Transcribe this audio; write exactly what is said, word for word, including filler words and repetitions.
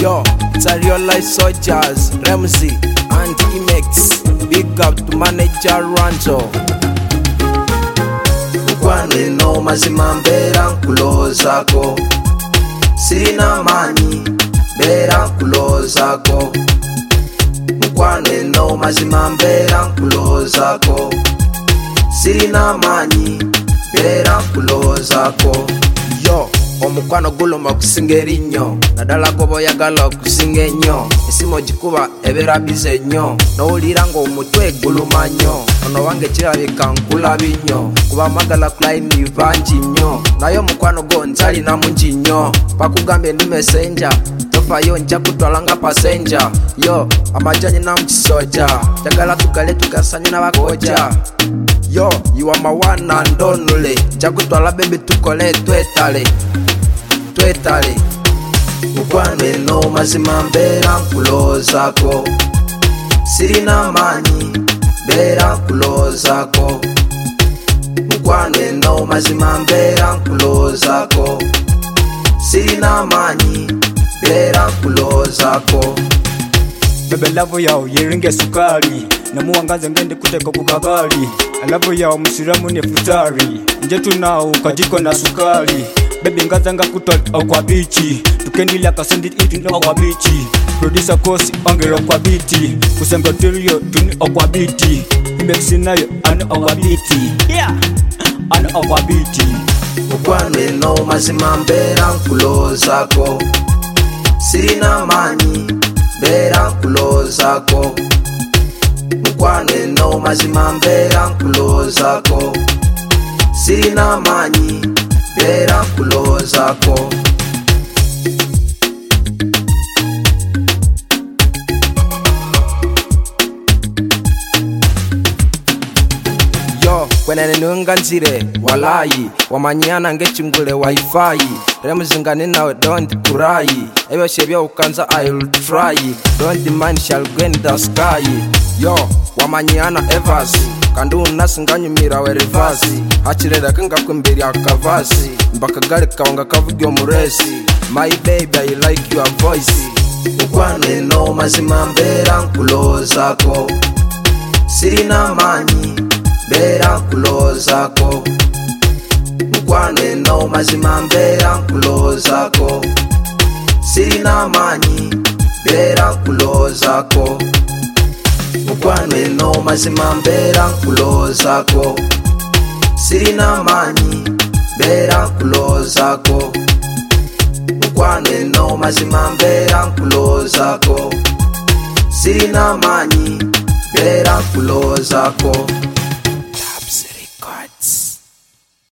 Yo, it's a real life soldiers, Ramsey and Imex. Big up to manager Ranzo. Mukwane no mazima mbera nkulozako, sirina mani mbera nkulozako. Mukwane no mazima mbera nkulozako, sirina mani mbera nkulozako. Yo, omukwano guluma kusinga erinyo, nadala gobo yagala okusinga ennyo. Esimo gikuba ebera bize nnyo, nowulira ng'omutwe guluma nnyo. Ono wange kirabika nkulabi nnyo, kuba magala kulayini bangi nnyo. Naye omukwano gwo nzalina mungi nnyo, bakugambye ndi messenger, tofayo nja kutwala nga passenger. Yo, amajja nyina mu kisoja, njagala tugale tugasanye n'abakoja. Yo, you are my one and only. Jakutwala baby tukole twetale, twetale. Mukwane no mazima mbera nkulozako, sirina mani mbera nkulozako. Mukwane no mazima mbera nkulozako, sirina mani mbera nkulozako. Bebe love yao yeringe sukari, namuwangaze ngende kuteka kukagali. Love yao musiramu ne futari, nje tunao kajiko na sukari. Bebe ngaza nga kutwa kwa bichi, tukendila kasendi itu no kwa bichi. Producer kosi ongero kwa biti, kusenga terio tuni kwa biti. Imex nayo ane kwa biti, yeah, ane kwa biti. Mukwane no mazima mbera nkulozako, sirina mani mbera nkulozako. Mukwane no mazima mbera nkulozako, sirina mani mbera nkulozako. Yo, kwenene nunga nzire, walayi wamanyana ngechingule wifi. Remuzinga ninawe don't cry, ebyo shebyo ukanza I will try. Don't mind shall go in the sky. Yo, wamanyana evers, kandu unasinganyumira we reverse. Hachirera kinga kwimbiri akavasi, mbaka gale kawanga kavugyo muresi. My baby I like your voice. Mukwane no mazima mbera nkulozako, sirina mani mbera nkulozako. Mukwane no mazima mbera nkulozako, sirina mani mbera nkulozako. Mukwane no mazima mbera nkulozako, sirina mani mbera nkulozako. Mukwane no mazima mbera nkulozako, sirina mani mbera nkulozako.